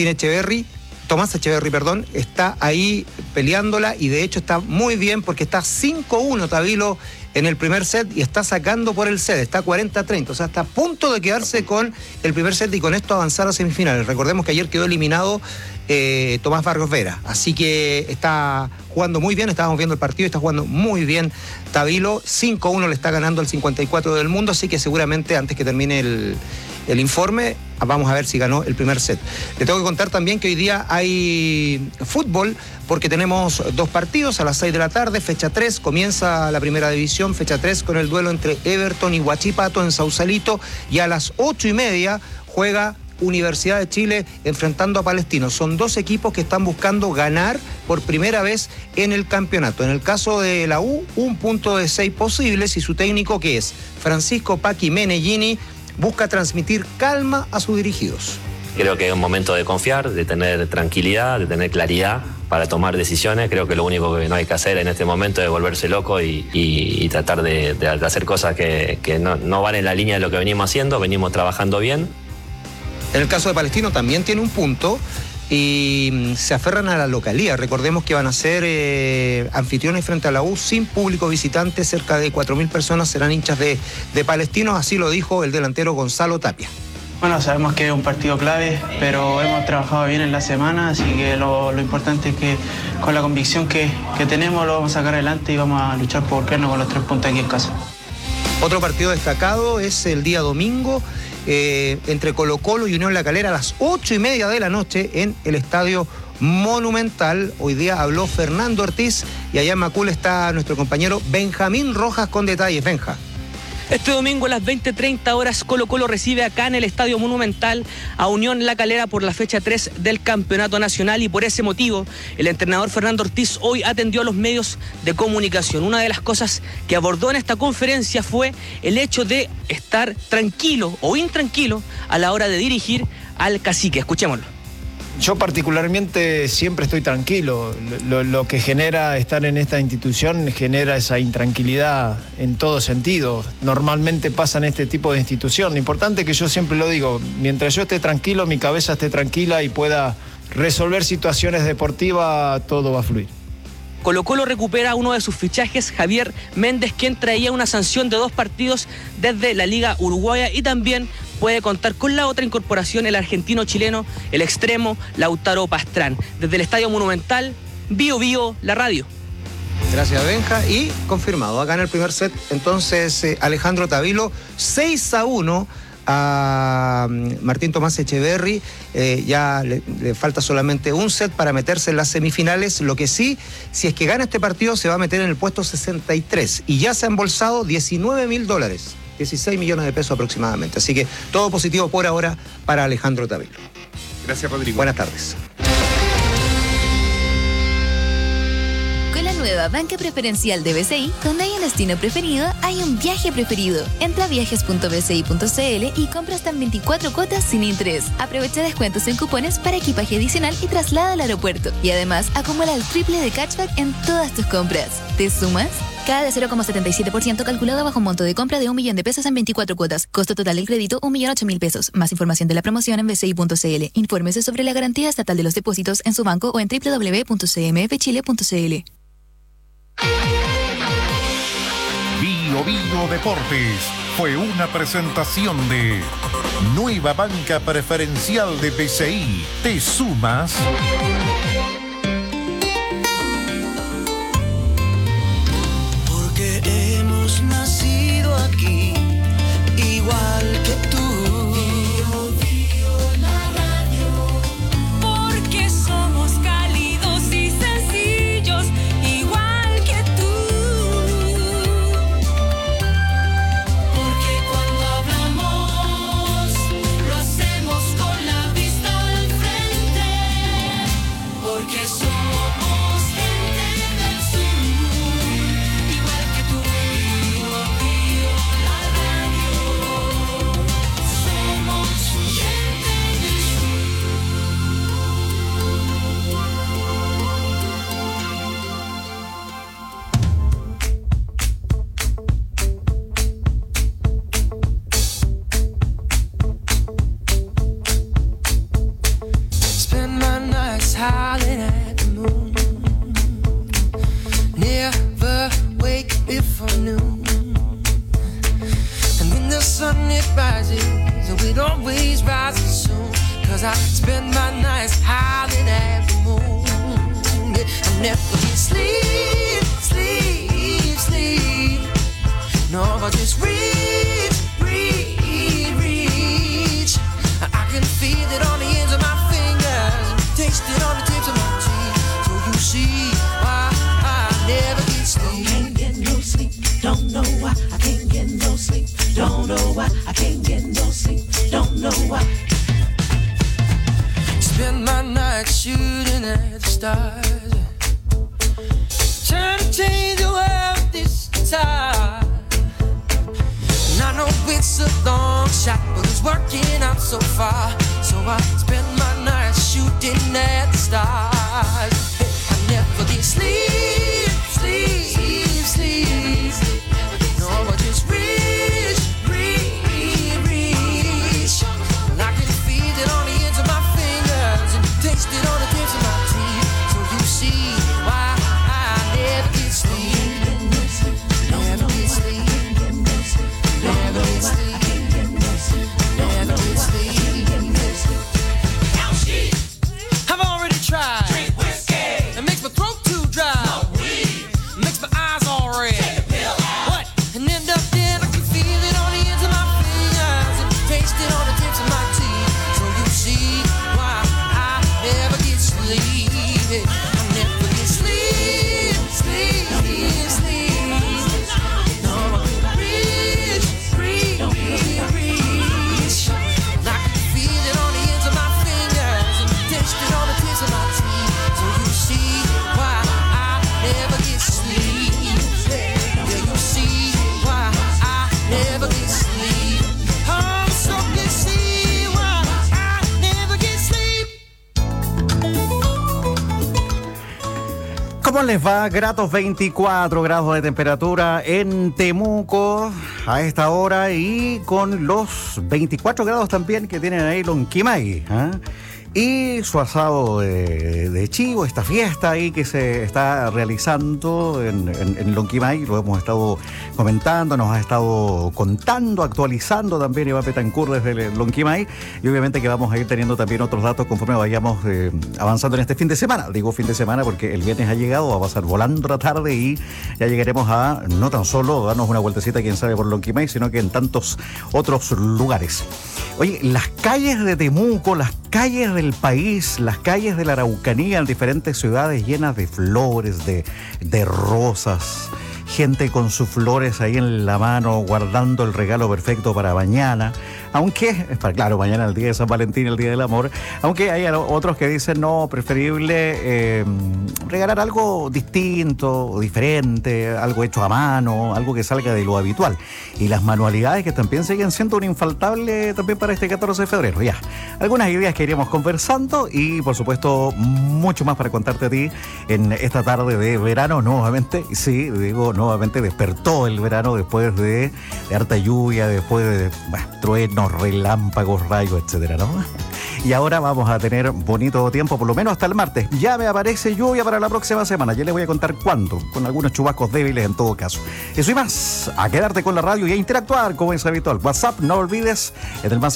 Tomás Echeverry, está ahí peleándola y de hecho está muy bien porque está 5-1 Tavilo en el primer set y está sacando por el set, está 40-30, o sea, está a punto de quedarse con el primer set y con esto avanzar a semifinales. Recordemos que ayer quedó eliminado Tomás Vargas Vera, así que está jugando muy bien, estábamos viendo el partido, está jugando muy bien Tavilo, 5-1 le está ganando el 54 del mundo, así que seguramente antes que termine el informe, vamos a ver si ganó el primer set. Le tengo que contar también que hoy día hay fútbol, porque tenemos 2 partidos a las 6 de la tarde, fecha 3, comienza la primera división, fecha 3 con el duelo entre Everton y Huachipato en Sausalito, y a las 8:30 juega Universidad de Chile enfrentando a Palestino. Son 2 equipos que están buscando ganar por primera vez en el campeonato. En el caso de la U, 1 punto de 6 posibles y su técnico, que es Francisco Paqui Menellini, busca transmitir calma a sus dirigidos. Creo que es un momento de confiar, de tener tranquilidad, de tener claridad para tomar decisiones. Creo que lo único que no hay que hacer en este momento es volverse loco y tratar de hacer cosas que no van en la línea de lo que venimos haciendo. Venimos trabajando bien. En el caso de Palestino también tiene 1 punto y se aferran a la localía. Recordemos que van a ser anfitriones frente a la U sin público visitante. Cerca de 4.000 personas serán hinchas de Palestino, así lo dijo el delantero Gonzalo Tapia. Bueno, sabemos que es un partido clave, pero hemos trabajado bien en la semana, así que lo importante es que con la convicción que tenemos lo vamos a sacar adelante y vamos a luchar por quedarnos con los 3 puntos aquí en casa. Otro partido destacado es el día domingo entre Colo-Colo y Unión La Calera a las 8:30 de la noche en el Estadio Monumental. Hoy día habló Fernando Ortiz y allá en Macul está nuestro compañero Benjamín Rojas con detalles. Benja. Este domingo a las 20:30 horas Colo-Colo recibe acá en el Estadio Monumental a Unión La Calera por la fecha 3 del Campeonato Nacional, y por ese motivo el entrenador Fernando Ortiz hoy atendió a los medios de comunicación. Una de las cosas que abordó en esta conferencia fue el hecho de estar tranquilo o intranquilo a la hora de dirigir al Cacique. Escuchémoslo. Yo particularmente siempre estoy tranquilo. Lo que genera estar en esta institución genera esa intranquilidad en todo sentido. Normalmente pasa en este tipo de institución. Lo importante es que yo siempre lo digo, mientras yo esté tranquilo, mi cabeza esté tranquila y pueda resolver situaciones deportivas, todo va a fluir. Colo-Colo recupera uno de sus fichajes, Javier Méndez, quien traía una sanción de 2 partidos desde la Liga Uruguaya, y también puede contar con la otra incorporación, el argentino-chileno, el extremo Lautaro Pastrán. Desde el Estadio Monumental, Bio Bio, la radio. Gracias, Benja. Y confirmado, acá en el primer set, entonces Alejandro Tavilo, 6-1 a Martín Tomás Echeverry. Ya le falta solamente un set para meterse en las semifinales. Lo que sí, si es que gana este partido, se va a meter en el puesto 63 y ya se ha embolsado $19.000, 16 millones de pesos aproximadamente. Así que todo positivo por ahora para Alejandro Tavilo. Gracias, Rodrigo. Buenas tardes. Con la nueva banca preferencial de BCI, donde hay un destino preferido, hay un viaje preferido. Entra a viajes.bci.cl y compra hasta en 24 cuotas sin interés. Aprovecha descuentos en cupones para equipaje adicional y traslada al aeropuerto. Y además, acumula el triple de cashback en todas tus compras. ¿Te sumas? Cada de 0,77% calculado bajo un monto de compra de 1 millón de pesos en 24 cuotas. Costo total del crédito 1.008.000 pesos. Más información de la promoción en bci.cl. Infórmese sobre la garantía estatal de los depósitos en su banco o en www.cmfchile.cl. Bio Bio Deportes fue una presentación de Nueva Banca Preferencial de BCI. ¿Te sumas? Porque hemos nacido aquí, igual que tú. Porque somos cálidos y sencillos, igual que tú. Porque cuando hablamos, lo hacemos con la vista al frente. Porque somos gente del sur, igual que tú. Bio, bio, la radio. Somos gente del sur. Spend my nights howling at the moon. Never wake before noon. And when the sun it rises, and it always rises soon. 'Cause I spend my nights howling at the moon. I never get sleep, sleep, sleep. No, I just reach, reach, reach. I can feel it on the ends of my fingers, taste it on the tips of my teeth. So you see why I never get sleep. Can't get no sleep. Don't know why I can't get no sleep. Don't know why I can't get no sleep. Don't know why. Spend my night shooting at the stars, trying to change the world this time. And I know it's a long shot, but it's working out so far. So I spend my night shooting at the stars. Hey, I never get sleep, sleep, sleep. No, I just reach, reach, reach. And I can feel it on the ends of my fingers and taste it on the tips of my teeth. So you see why I never get sleep. Never get sleep. Never get sleep. Never get sleep. I've already tried. Drink whiskey. It makes my throat too dry. Smoke weed. Makes my eyes all red. Take a pill out. What? And end up dead. I can feel it on the ends of my fingers and taste it on the tips of my teeth. So you see why I never get sleep. I never get sleep, sleep, sleep. No, I can reach, reach, reach. And I can feel it on the ends of my fingers and taste it on the tips of my teeth. So you see why I never get sleep. Yeah, you see why I never get sleep. Oh, so you see why I never get sleep. ¿Cómo les va? Gratos 24 grados de temperatura en Temuco a esta hora y con los 24 grados también que tienen ahí Lonquimay, ¿eh? Y su asado de chivo, esta fiesta ahí que se está realizando en Lonquimay, lo hemos estado comentando, nos ha estado contando, actualizando también Iván Betancourt desde Lonquimay, y obviamente que vamos a ir teniendo también otros datos conforme vayamos avanzando en este fin de semana. Digo fin de semana porque el viernes ha llegado, va a pasar volando la tarde y ya llegaremos a no tan solo darnos una vueltecita, quién sabe, por Lonquimay, sino que en tantos otros lugares. Oye, las calles de Temuco, las calles del país, las calles de la Araucanía en diferentes ciudades llenas de flores, de rosas, gente con sus flores ahí en la mano guardando el regalo perfecto para mañana. Aunque, claro, mañana es el día de San Valentín, el día del amor, aunque hay otros que dicen no, preferible regalar algo distinto, diferente, algo hecho a mano, algo que salga de lo habitual. Y las manualidades que también siguen siendo un infaltable también para este 14 de febrero. Ya, algunas ideas que iríamos conversando y por supuesto mucho más para contarte a ti en esta tarde de verano nuevamente. Sí, digo nuevamente, despertó el verano después de harta lluvia, después de truenos, relámpagos, rayos, etcétera, ¿no? Y ahora vamos a tener bonito tiempo, por lo menos hasta el martes. Ya me aparece lluvia para la próxima semana. Ya les voy a contar cuándo, con algunos chubascos débiles en todo caso. Eso y más, a quedarte con la radio y a interactuar como es habitual. WhatsApp, no olvides, es el más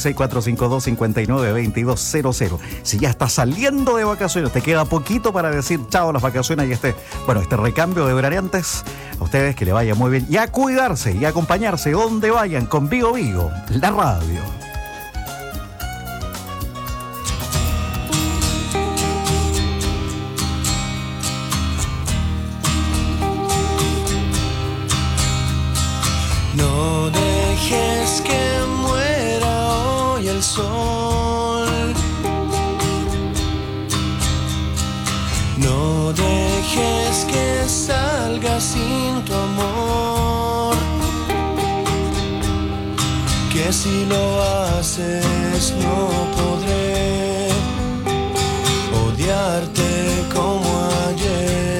56452592200. Si ya estás saliendo de vacaciones, te queda poquito para decir chao a las vacaciones y este recambio de veraneantes, a ustedes que le vaya muy bien. Y a cuidarse y a acompañarse donde vayan con Vigo Vigo, la radio. No dejes que muera hoy el sol. No dejes que salga sin tu amor. Que si lo haces no podré odiarte como ayer.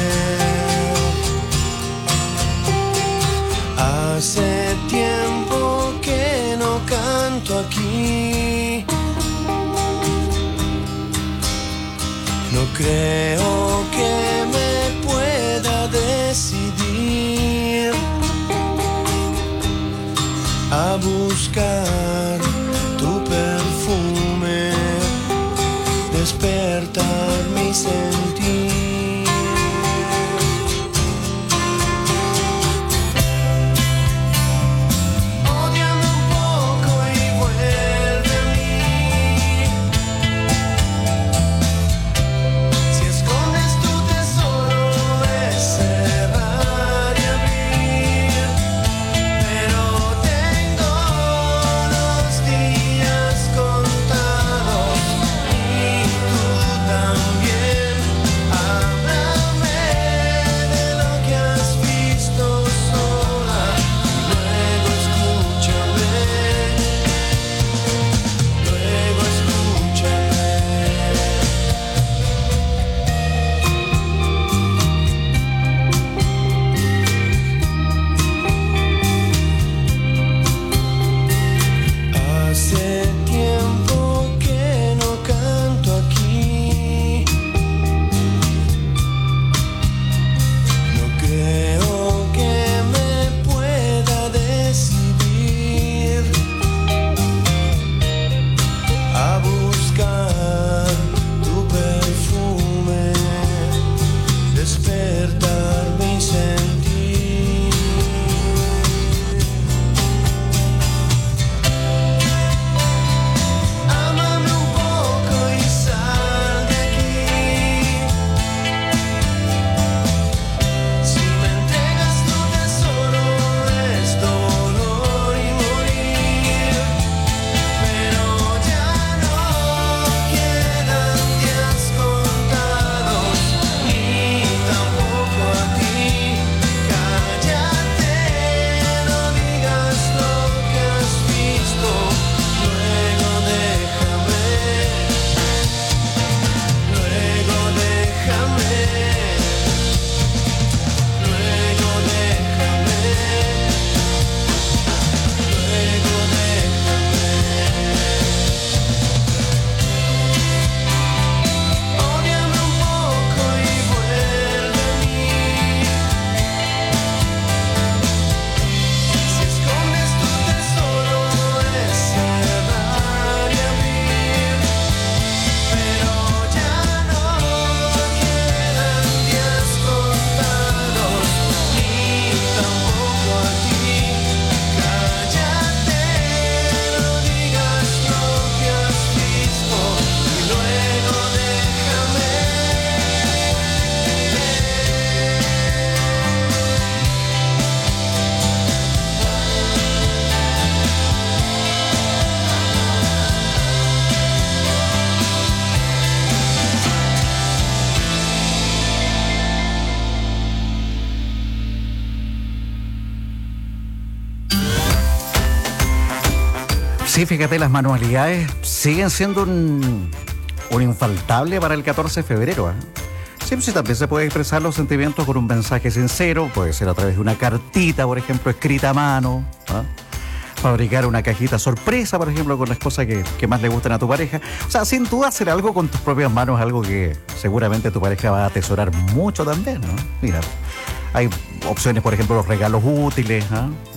Hace tiempo que no canto aquí. No creo que me pueda decidir a buscar tu perfume, despertar mi sentir. Si escondes Sí, fíjate, las manualidades siguen siendo un infaltable para el 14 de febrero. Sí, pues también se puede expresar los sentimientos con un mensaje sincero, puede ser a través de una cartita, por ejemplo, escrita a mano, fabricar una cajita sorpresa, por ejemplo, con las cosas que más le gustan a tu pareja. O sea, sin duda hacer algo con tus propias manos, algo que seguramente tu pareja va a atesorar mucho también, ¿no? Mira, hay opciones, por ejemplo, los regalos útiles,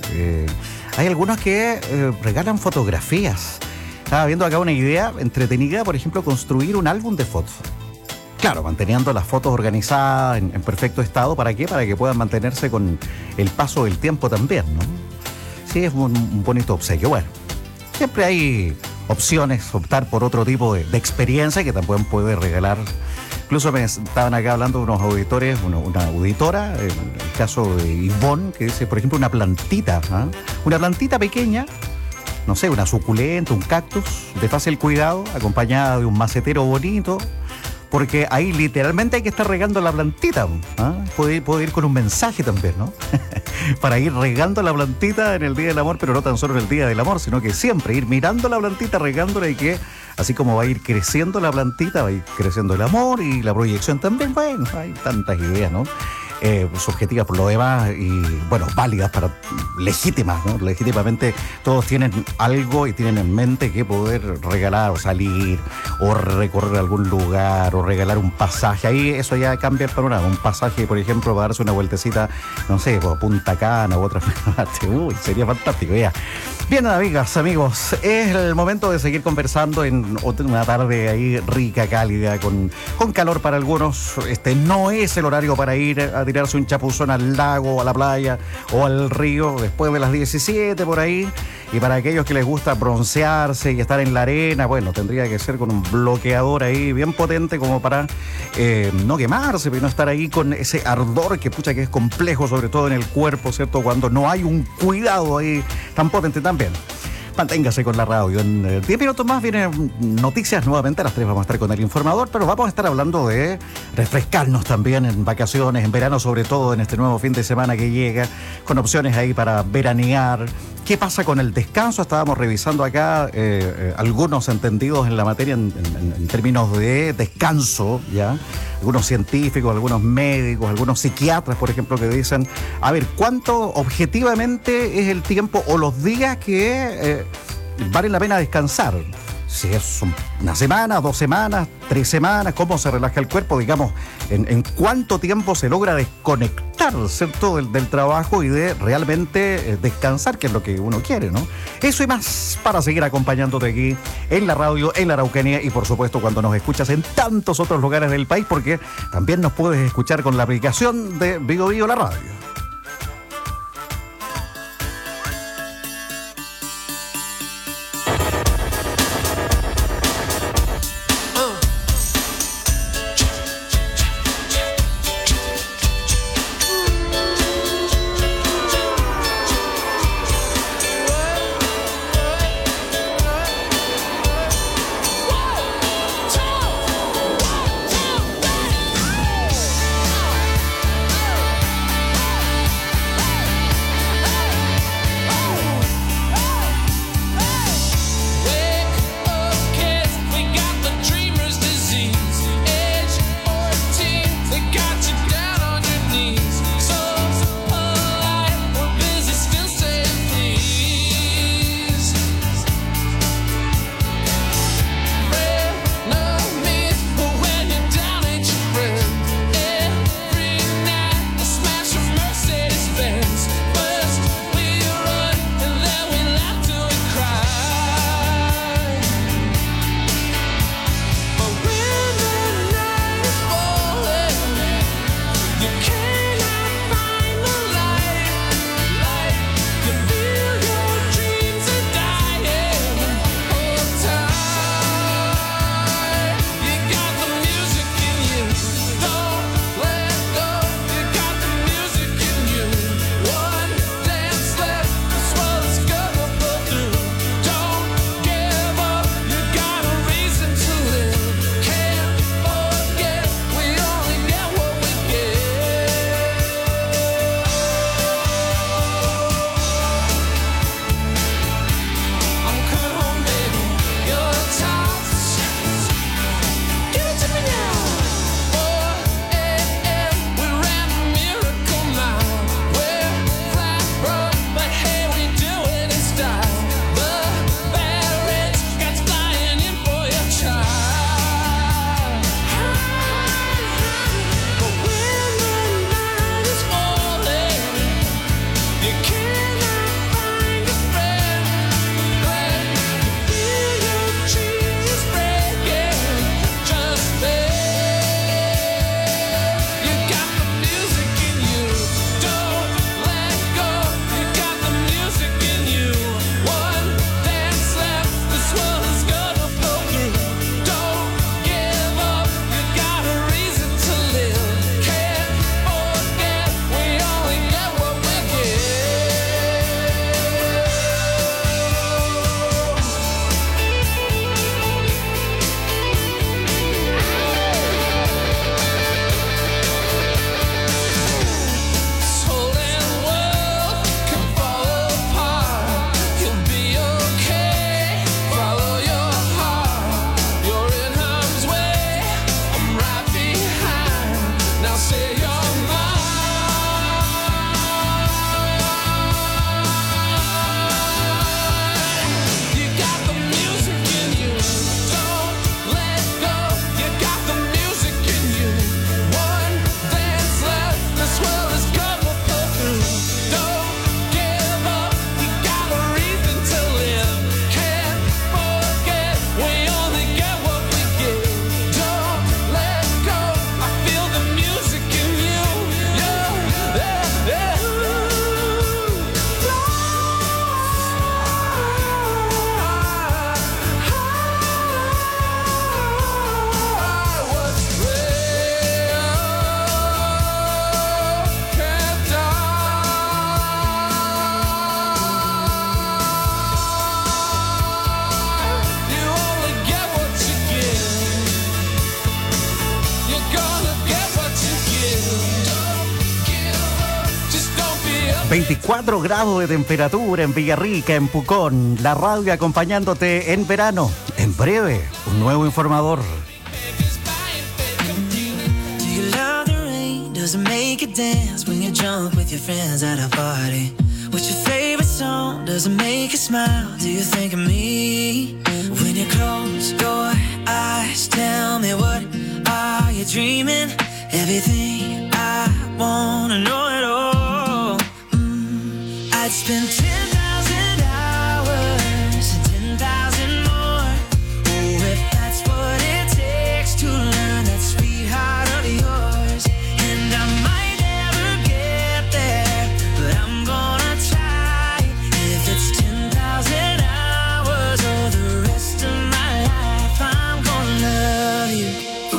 hay algunos que regalan fotografías. Estaba viendo acá una idea entretenida, por ejemplo, construir un álbum de fotos. Claro, manteniendo las fotos organizadas en perfecto estado. ¿Para qué? Para que puedan mantenerse con el paso del tiempo también, ¿no? Sí, es un bonito obsequio. Bueno, siempre hay opciones, optar por otro tipo de experiencia que también puede regalar. Incluso me estaban acá hablando unos auditores, una auditora, el caso de Ivonne, que dice, por ejemplo, una plantita, una plantita pequeña, no sé, una suculenta, un cactus de fácil cuidado, acompañada de un macetero bonito, porque ahí literalmente hay que estar regando la plantita. Puede ir con un mensaje también, ¿no? Para ir regando la plantita en el Día del Amor, pero no tan solo en el Día del Amor, sino que siempre ir mirando la plantita, regándola, y que así como va a ir creciendo la plantita, va a ir creciendo el amor y la proyección también. Bueno, hay tantas ideas, ¿no? Subjetivas por lo demás y, bueno, válidas para legítimas, ¿no? Legítimamente todos tienen algo y tienen en mente que poder regalar o salir o recorrer algún lugar o regalar un pasaje. Ahí eso ya cambia el panorama. Un pasaje, por ejemplo, para darse una vueltecita, no sé, a Punta Cana u otra parte. Uy, sería fantástico, ya. Bien, amigas, amigos, es el momento de seguir conversando en una tarde ahí rica, cálida, con calor para algunos. Este no es el horario para ir a tirarse un chapuzón al lago, a la playa o al río después de las 17 por ahí. Y para aquellos que les gusta broncearse y estar en la arena, bueno, tendría que ser con un bloqueador ahí bien potente como para no quemarse, pero no estar ahí con ese ardor que pucha que es complejo, sobre todo en el cuerpo, ¿cierto? Cuando no hay un cuidado ahí tan potente también. Manténgase con la radio. En 10 minutos más vienen noticias nuevamente. A las 3 vamos a estar con el informador, pero vamos a estar hablando de refrescarnos también en vacaciones, en verano, sobre todo en este nuevo fin de semana que llega, con opciones ahí para veranear. ¿Qué pasa con el descanso? Estábamos revisando acá algunos entendidos en la materia en términos de descanso, ¿ya? Algunos científicos, algunos médicos, algunos psiquiatras, por ejemplo, que dicen, a ver, ¿cuánto objetivamente es el tiempo o los días que vale la pena descansar? Si es una semana, 2 semanas, 3 semanas, cómo se relaja el cuerpo, digamos, en cuánto tiempo se logra desconectar, ¿cierto?, del trabajo y de realmente descansar, que es lo que uno quiere, ¿no? Eso y más para seguir acompañándote aquí en la radio, en la Araucanía y por supuesto cuando nos escuchas en tantos otros lugares del país, porque también nos puedes escuchar con la aplicación de Vigo Vigo la radio. 24 grados de temperatura en Villarrica, en Pucón. La radio acompañándote en verano. En breve, un nuevo informador. Does it make you dance when you're drunk with your friends at a party? What's your favorite song? Does it make you smile? Do you think of me? When you close your eyes, tell me what are you dreaming? Everything I wanna know it all. I'd spend 10,000 hours and 10,000 more. Oh, if that's what it takes to learn that sweet heart of yours. And I might never get there, but I'm gonna try. If it's 10,000 hours or the rest of my life, I'm gonna love you.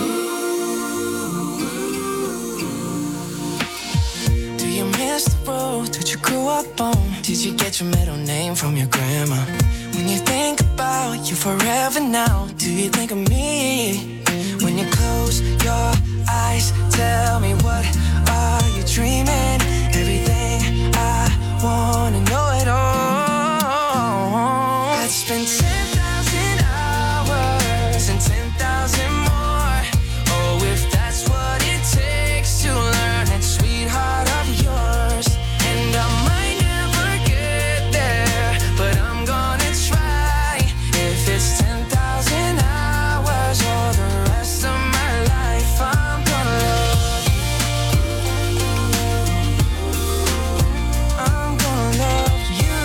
Do you miss the road that you grew up on? Did you get your middle name from your grandma? When you think about you forever now, do you think of me? When you close your eyes, tell me what are you dreaming? Everything I wanna know it all. I'd spend 10,000 hours and 10,000 more. Oh, if that's what it takes to learn that sweetheart of yours. And I might never get there, but I'm gonna try. If it's 10,000 hours or the rest of my life, I'm gonna love you. I'm gonna love you.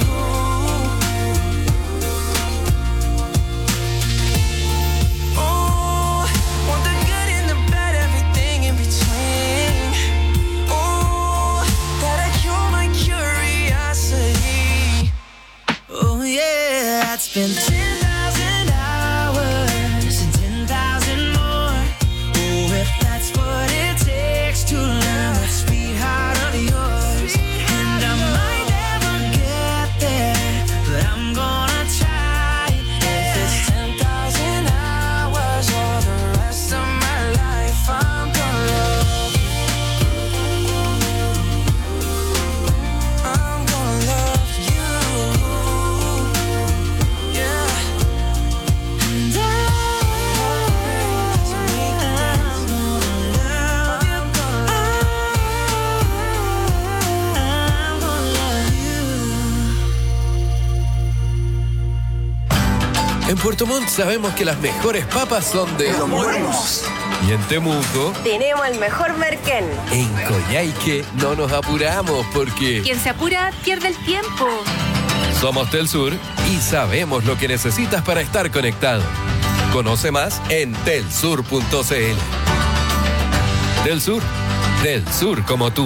Oh, want the good and the bad, everything in between. Oh, that'll cure my curiosity. Oh yeah, I'd spend 10,000 hours and 10,000 more. Oh, if that's what it takes to learn that sweetheart of yours. And I might never get there, but I'm gonna try. If it's 10,000 hours or the rest of my life, I'm gonna love you. I'm gonna love you. Yeah. And En Puerto Montt sabemos que las mejores papas son de Los Muermos. Y en Temuco, Tenemos el mejor merquén. en Coyhaique, no nos apuramos porque Quien se apura pierde el tiempo. somos Telsur y sabemos lo que necesitas para estar conectado. Conoce más en telsur.cl. Telsur, del sur como tú.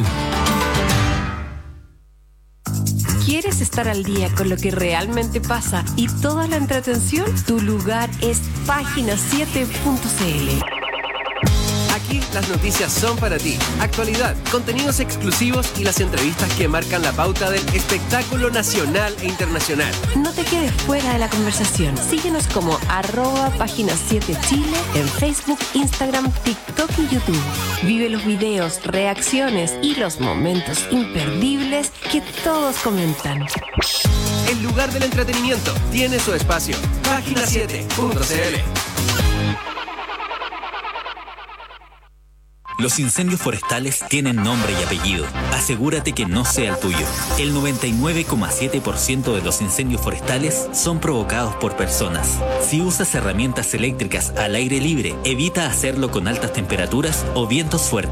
¿Quieres estar al día con lo que realmente pasa y toda la entretención? Tu lugar es página7.cl. Aquí las noticias son para ti. Actualidad, contenidos exclusivos y las entrevistas que marcan la pauta del espectáculo nacional e internacional. No te quedes fuera de la conversación. Síguenos como @página7chile en Facebook, Instagram, TikTok y YouTube. Vive los videos, reacciones y los momentos imperdibles que todos comentan. El lugar del entretenimiento tiene su espacio. Página7.cl. Los incendios forestales tienen nombre y apellido. Asegúrate que no sea el tuyo. El 99,7% de los incendios forestales son provocados por personas. Si usas herramientas eléctricas al aire libre, evita hacerlo con altas temperaturas o vientos fuertes.